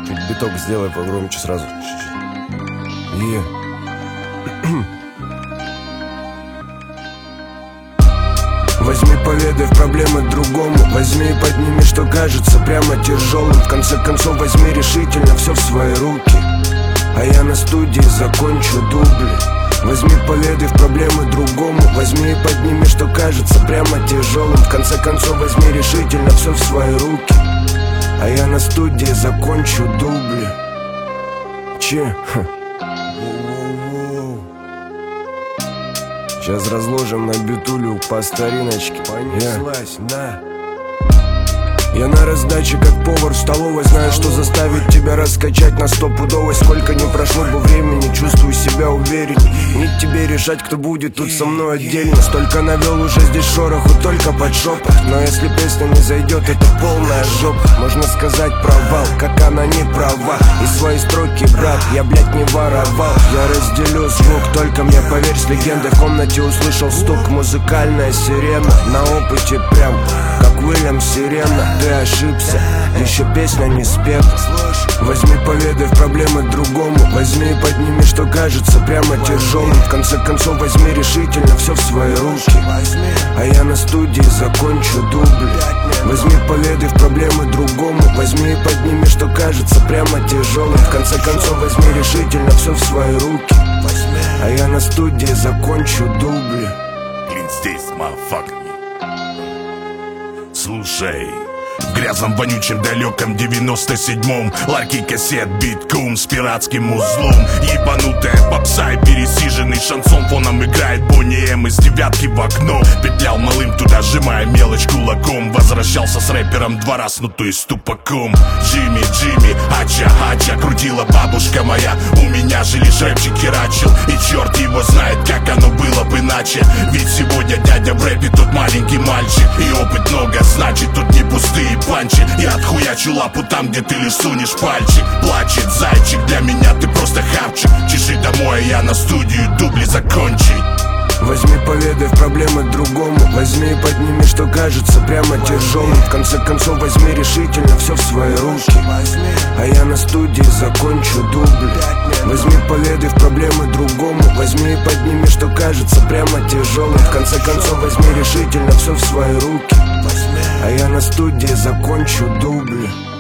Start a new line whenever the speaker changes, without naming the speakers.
Чуть биток сделай погромче сразу. Возьми, поведай в проблемы другому. Возьми и подними, что кажется прямо тяжелым. В конце концов возьми решительно все в свои руки, а я на студии закончу дубли. Возьми, поведай в проблемы другому. Возьми и подними, что кажется прямо тяжелым. В конце концов возьми решительно все в свои руки, а я на студии закончу дубли. Сейчас разложим на битулю по стариночке. Понеслась, да. Я на раздаче, как повар в столовой. Знаю, что заставит тебя раскачать на стопудовой. Сколько не прошло бы времени, чувствую себя уверенней. Не тебе решать, кто будет тут со мной отдельно. Столько навел уже здесь шороху, только под шепот. Но если песня не зайдет, это полная жопа. Можно сказать провал, как она не права. И свои строки, брат, я, блядь, не воровал. Я разделю звук, только мне поверь, с легендой. В комнате услышал стук, музыкальная сирена. На опыте прям, как Уильям Сирена. Ты ошибся, еще песня не спета. Возьми, поведай в проблемы другому. Возьми и подними, что кажется прямо тяжелым. В конце концов возьми решительно все в свои руки, а я на студии закончу дубли. Возьми, поведай в проблемы другому. Возьми и подними, что кажется прямо тяжелым. В конце концов возьми решительно все в свои руки, а я на студии закончу дубли.
Блин, здесь, motherfucker. Слушай, в грязном, вонючем, далеком 97-м ларьки кассет, биткум с пиратским узлом. Ебанутая попса и пересиженный шансон. Фоном играет Бонни М из девятки в окно. Петлял малым туда, сжимая мелочь кулаком. Возвращался с рэпером 2 раза, ну то есть тупаком. Джимми, ача, крутила бабушка моя. У меня же лишь рэпчик херачил, и черт его знает, как оно было бы иначе. Ведь сегодня дядя в рэпе тот маленький мальчик, и опыт много значит, тут не пустые панчи. Я отхуячу лапу там, где ты лишь сунешь пальчик. Плачет зайчик, для меня ты просто хавчик. Чеши домой, а я на студию дубли закончить.
Возьми, поведай в проблемы другому. Возьми и подними, что кажется прямо тяжелым. В конце концов возьми решительно все в свои руки, а я на студии закончу дубли. Возьми, поведай в проблемы другому. Возьми и подними, что кажется прямо тяжелым. В конце концов возьми решительно все в свои руки, а я на студии закончу дубли.